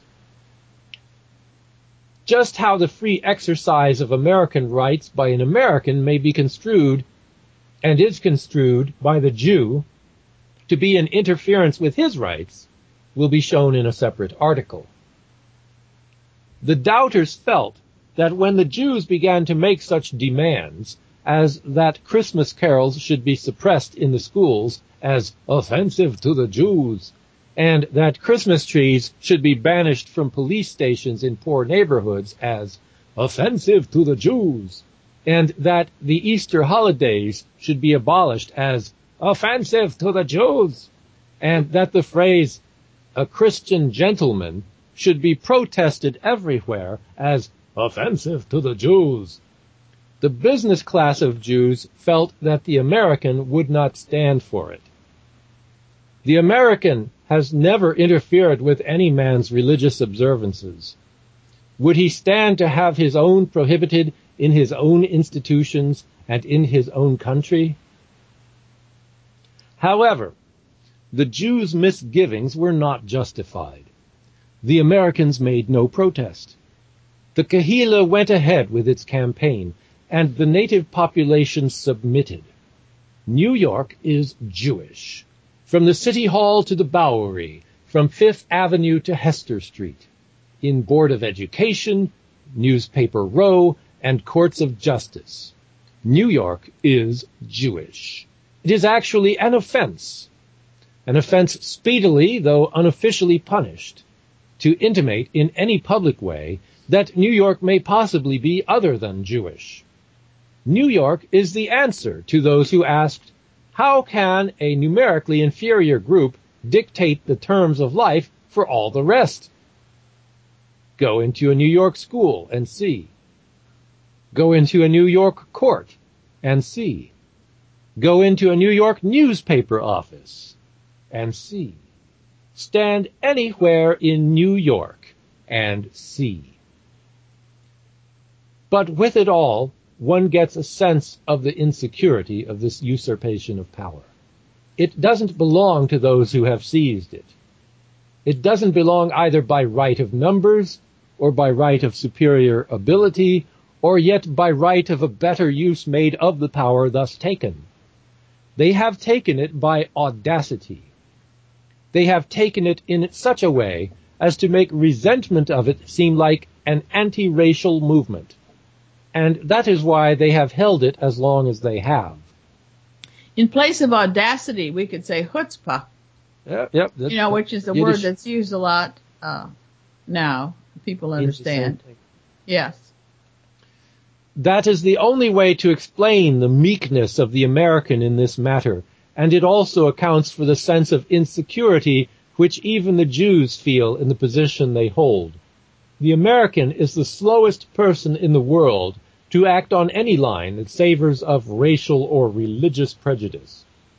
Just how the free exercise of American rights by an American may be construed, and is construed by the Jew, to be an interference with his rights, will be shown in a separate article. The doubters felt that when the Jews began to make such demands as that Christmas carols should be suppressed in the schools as offensive to the Jews, and that Christmas trees should be banished from police stations in poor neighborhoods as offensive to the Jews, and that the Easter holidays should be abolished as offensive to the Jews, and that the phrase a Christian gentleman should be protested everywhere as offensive to the Jews. The business class of Jews felt that the American would not stand for it. The American has never interfered with any man's religious observances. Would he stand to have his own prohibited in his own institutions and in his own country? However, the Jews' misgivings were not justified. The Americans made no protest. The Kahila went ahead with its campaign, and the native population submitted. New York is Jewish. From the City Hall to the Bowery, from Fifth Avenue to Hester Street, in Board of Education, Newspaper Row, and Courts of Justice. New York is Jewish. It is actually an offense, an offense speedily, though unofficially punished, to intimate in any public way that New York may possibly be other than Jewish. New York is the answer to those who asked, how can a numerically inferior group dictate the terms of life for all the rest? Go into a New York school and see. Go into a New York court and see. Go into a New York newspaper office and see. Stand anywhere in New York and see. But with it all, one gets a sense of the insecurity of this usurpation of power. It doesn't belong to those who have seized it. It doesn't belong either by right of numbers, or by right of superior ability, or yet by right of a better use made of the power thus taken. They have taken it by audacity. They have taken it in such a way as to make resentment of it seem like an anti-racial movement. And that is why they have held it as long as they have. In place of audacity, we could say chutzpah. Yep, yep. You know, which is the Yiddish. word that's used a lot uh, now. People understand. Yes. That is the only way to explain the meekness of the American in this matter, and it also accounts for the sense of insecurity which even the Jews feel in the position they hold. The American is the slowest person in the world to act on any line that savors of racial or religious prejudice.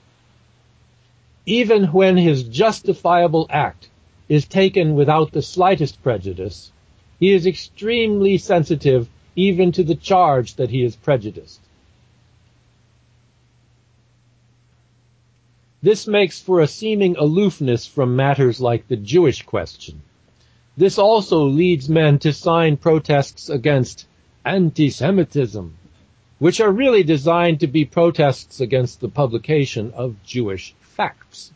Even when his justifiable act is taken without the slightest prejudice, he is extremely sensitive even to the charge that he is prejudiced. This makes for a seeming aloofness from matters like the Jewish question. This also leads men to sign protests against anti-Semitism, which are really designed to be protests against the publication of Jewish facts.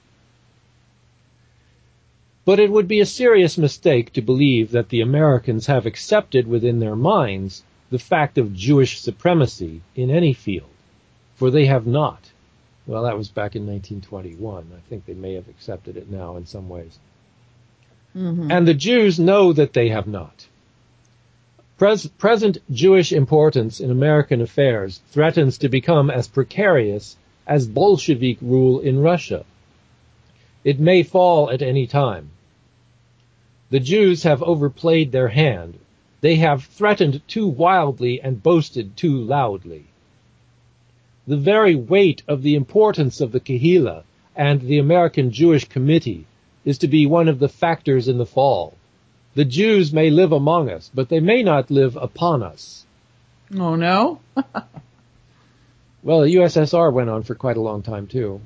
But it would be a serious mistake to believe that the Americans have accepted within their minds the fact of Jewish supremacy in any field, for they have not. Well, that was back in nineteen twenty-one. I think they may have accepted it now in some ways. Mm-hmm. And the Jews know that they have not. Pres- present Jewish importance in American affairs threatens to become as precarious as Bolshevik rule in Russia. It may fall at any time. The Jews have overplayed their hand. They have threatened too wildly and boasted too loudly. The very weight of the importance of the Kehillah and the American Jewish Committee is to be one of the factors in the fall. The Jews may live among us, but they may not live upon us. Oh, no? Well, the U S S R went on for quite a long time, too.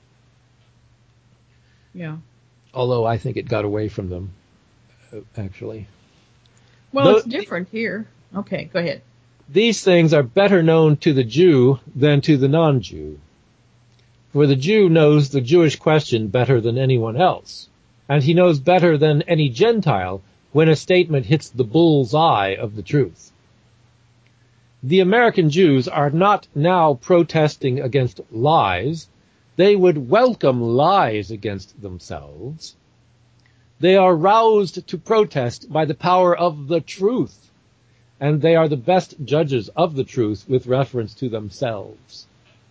Yeah. Although I think it got away from them, actually. Well, Though, it's different here. Okay, go ahead. These things are better known to the Jew than to the non-Jew. For the Jew knows the Jewish question better than anyone else, and he knows better than any Gentile when a statement hits the bull's eye of the truth. The American Jews are not now protesting against lies. They would welcome lies against themselves. They are roused to protest by the power of the truth, and they are the best judges of the truth with reference to themselves.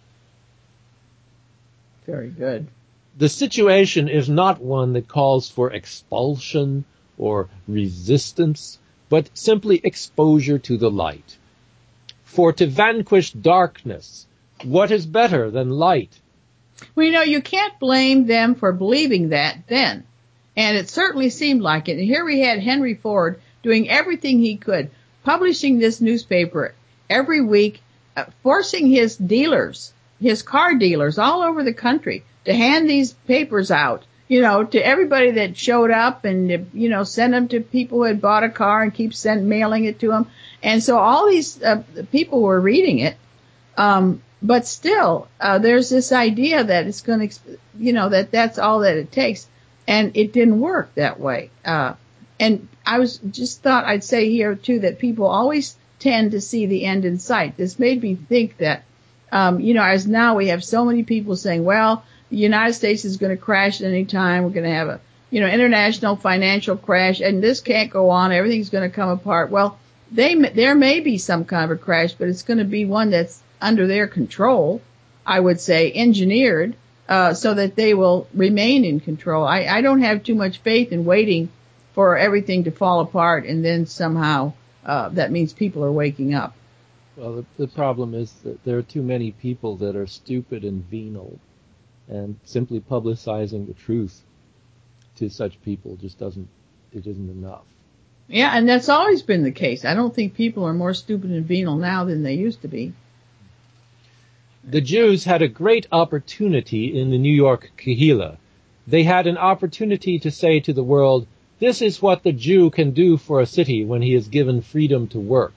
Very good. The situation is not one that calls for expulsion or resistance, but simply exposure to the light. For to vanquish darkness, what is better than light? Well, you know, you can't blame them for believing that then. And it certainly seemed like it. And here we had Henry Ford doing everything he could, publishing this newspaper every week, uh, forcing his dealers, his car dealers all over the country to hand these papers out, you know, to everybody that showed up and, you know, send them to people who had bought a car and keep send, mailing it to them. And so all these uh, people were reading it. Um, but still, uh, there's this idea that it's going to, you know, that that's all that it takes. And it didn't work that way. Uh, and I was just thought I'd say here too that people always tend to see the end in sight. This made me think that, um, you know, as now we have so many people saying, well, the United States is going to crash at any time. We're going to have a, you know, international financial crash, and this can't go on. Everything's going to come apart. Well, they, there may be some kind of a crash, but it's going to be one that's under their control, I would say, engineered. Uh, so that they will remain in control. I, I don't have too much faith in waiting for everything to fall apart and then somehow uh, that means people are waking up. Well, the, the problem is that there are too many people that are stupid and venal, and simply publicizing the truth to such people just doesn't, it isn't enough. Yeah, and that's always been the case. I don't think people are more stupid and venal now than they used to be. The Jews had a great opportunity in the New York Kehillah. They had an opportunity to say to the world, this is what the Jew can do for a city when he is given freedom to work.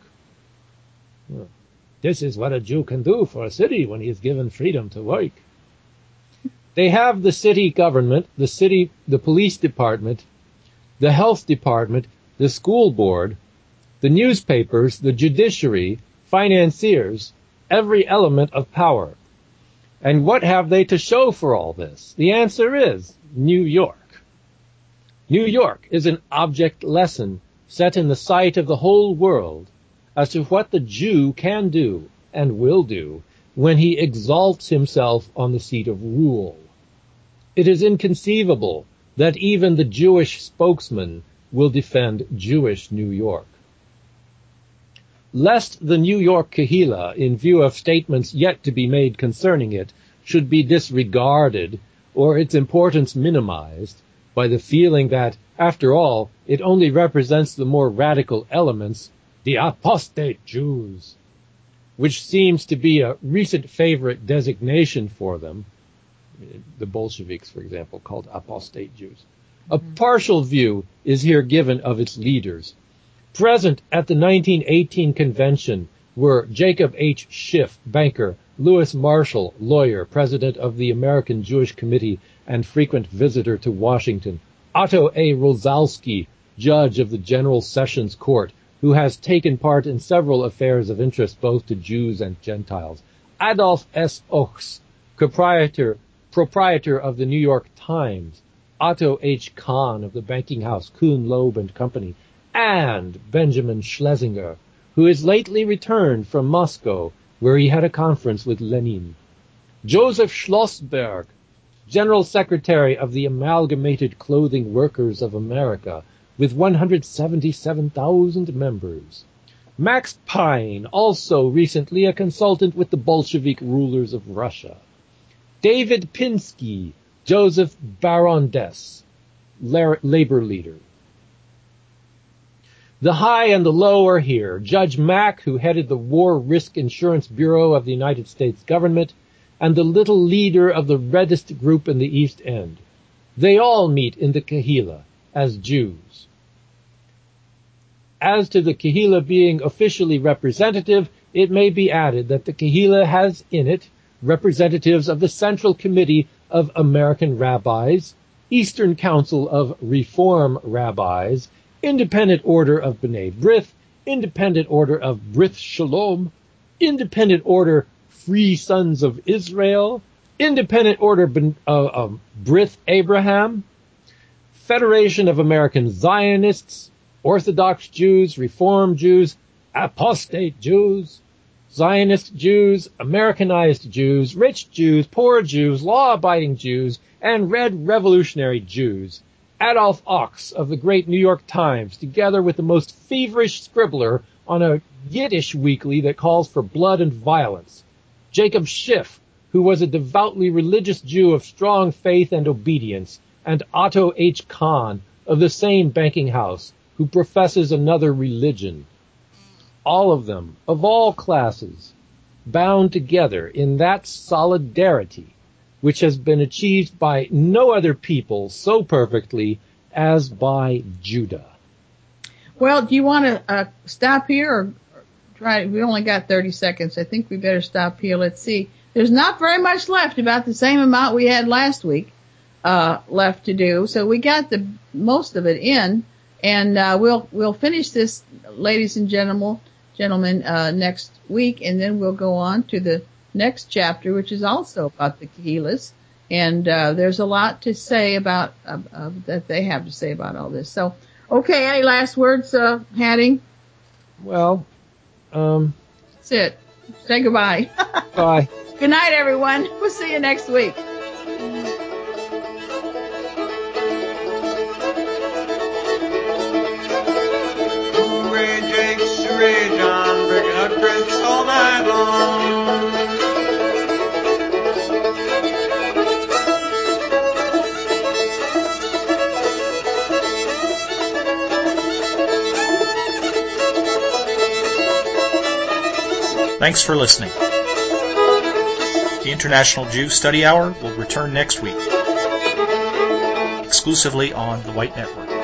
This is what a Jew can do for a city when he is given freedom to work. They have the city government, the city, the police department, the health department, the school board, the newspapers, the judiciary, financiers, every element of power. And what have they to show for all this? The answer is New York. New York is an object lesson set in the sight of the whole world, as to what the Jew can do and will do when he exalts himself on the seat of rule. It is inconceivable that even the Jewish spokesman will defend Jewish New York. Lest the New York Kehillah, in view of statements yet to be made concerning it, should be disregarded or its importance minimized by the feeling that, after all, it only represents the more radical elements, the apostate Jews, which seems to be a recent favorite designation for them. The Bolsheviks, for example, called apostate Jews. A partial view is here given of its leaders. Present at the nineteen eighteen convention were Jacob H. Schiff, banker, Louis Marshall, lawyer, president of the American Jewish Committee and frequent visitor to Washington, Otto A. Rosalsky, judge of the General Sessions Court, who has taken part in several affairs of interest both to Jews and Gentiles, Adolf S. Ochs, proprietor, proprietor of the New York Times, Otto H. Kahn of the banking house Kuhn, Loeb and Company, and Benjamin Schlesinger, who is lately returned from Moscow, where he had a conference with Lenin. Joseph Schlossberg, General Secretary of the Amalgamated Clothing Workers of America, with one hundred seventy-seven thousand members. Max Pine, also recently a consultant with the Bolshevik rulers of Russia. David Pinsky, Joseph Barondess, labor leader. The high and the low are here. Judge Mack, who headed the War Risk Insurance Bureau of the United States government, and the little leader of the reddest group in the East End. They all meet in the Kehillah as Jews. As to the Kehillah being officially representative, it may be added that the Kehillah has in it representatives of the Central Committee of American Rabbis, Eastern Council of Reform Rabbis, Independent Order of B'nai B'rith, Independent Order of B'rith Shalom, Independent Order Free Sons of Israel, Independent Order of uh, um, B'rith Abraham, Federation of American Zionists, Orthodox Jews, Reform Jews, Apostate Jews, Zionist Jews, Americanized Jews, rich Jews, poor Jews, law-abiding Jews, and Red Revolutionary Jews. Adolf Ochs of the great New York Times, together with the most feverish scribbler on a Yiddish weekly that calls for blood and violence. Jacob Schiff, who was a devoutly religious Jew of strong faith and obedience, and Otto H. Kahn of the same banking house, who professes another religion. All of them, of all classes, bound together in that solidarity which has been achieved by no other people so perfectly as by Judah. Well, do you want to uh, stop here or try? We only got thirty seconds. I think we better stop here. Let's see. There's not very much left, about the same amount we had last week uh, left to do. So we got the most of it in, and uh, we'll we'll finish this, ladies and gentlemen, gentlemen, uh, next week, and then we'll go on to the next chapter, which is also about the Kehillahs, and uh, there's a lot to say about uh, uh, that they have to say about all this. So, okay, any last words, uh, Hattie? Well, um, that's it. Say goodbye. Bye. Good night, everyone. We'll see you next week. Hooray, Jake, hooray, John, breaking up drinks all night long. Thanks for listening. The International Jew Study Hour will return next week, exclusively on the White Network.